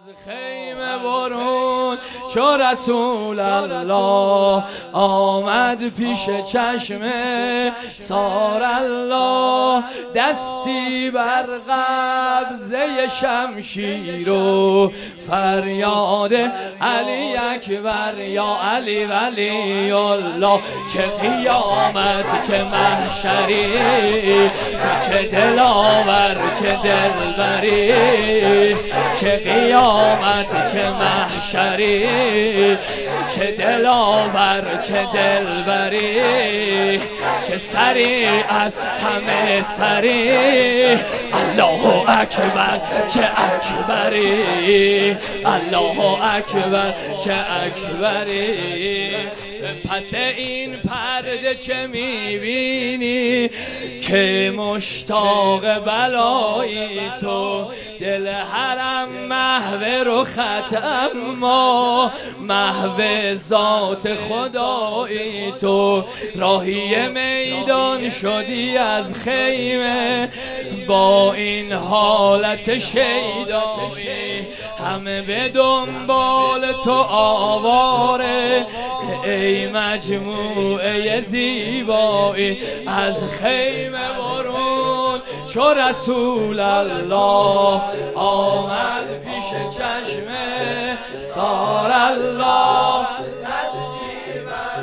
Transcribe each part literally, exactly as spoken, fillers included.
خیمه برون چو رسول الله آمد پیش چشمه سار الله، دستی بر قبضه شمشیر و فریاد علی اکبر یا علی ولی الله. چه قیامت چه محشری، چه دلاور چه دلبری، چه قیامت چه محشری، چه دلاور چه دلبری، چه سری از همه سری. الله اکبر چه اکبری، الله اکبر چه اکبری. پس این پرده چه میبینی که مشتاق بلایی تو، دل حرم محو رخت اما محو ذات خدایی تو. راهی میدان شدی از خیمه با این حالت شیدایی، همه به دنبال تو آواره ای مجموعه زیبایی. از خیمه برون چو رسول الله آمد پیش چشمه سار الله، دستی بر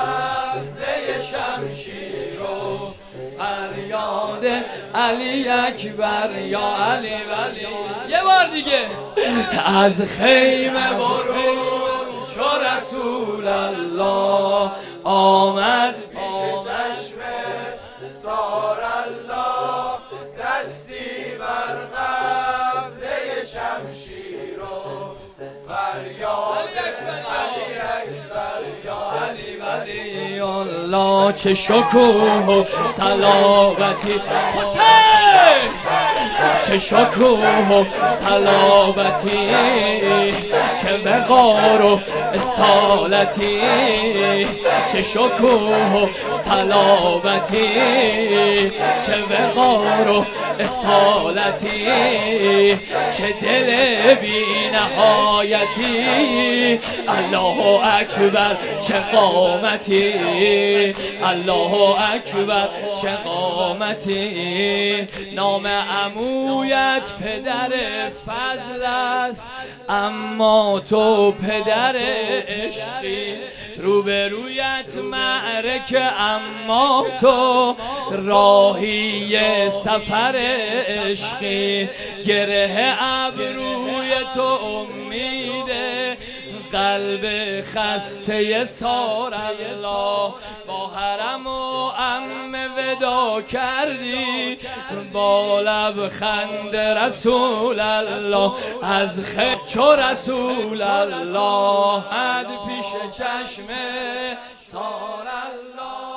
قبضه شمشیر و فریاد علی اکبر یا علی ولی. یه بار دیگه. از خیمه برون چو رسول الله آمد پیش چشمه سار الله، دستی بر قبضه شمشیر و فریاد علی اکبر یا علی ولی الله. چه شکوه و صلابتی حسین، چه شکوه و صلابتی، چه وقار و اصالتی، چه شکوه و صلابتی، چه وقار و اصالتی، چه دل بی نهایتی. الله اکبر چه قامتی، الله اکبر چه قامتی. نام عمویت پدر فضل است اما تو پدر عشقی، روبرویت معرکه اما تو راهی سفر عشقی. گره ابروی تو امیده قلب خسته سار الله، با حرم و عم ودا کردی با لبخند رسول الله. از خیر چو رسول الله آمد پیش چشمه سار الله.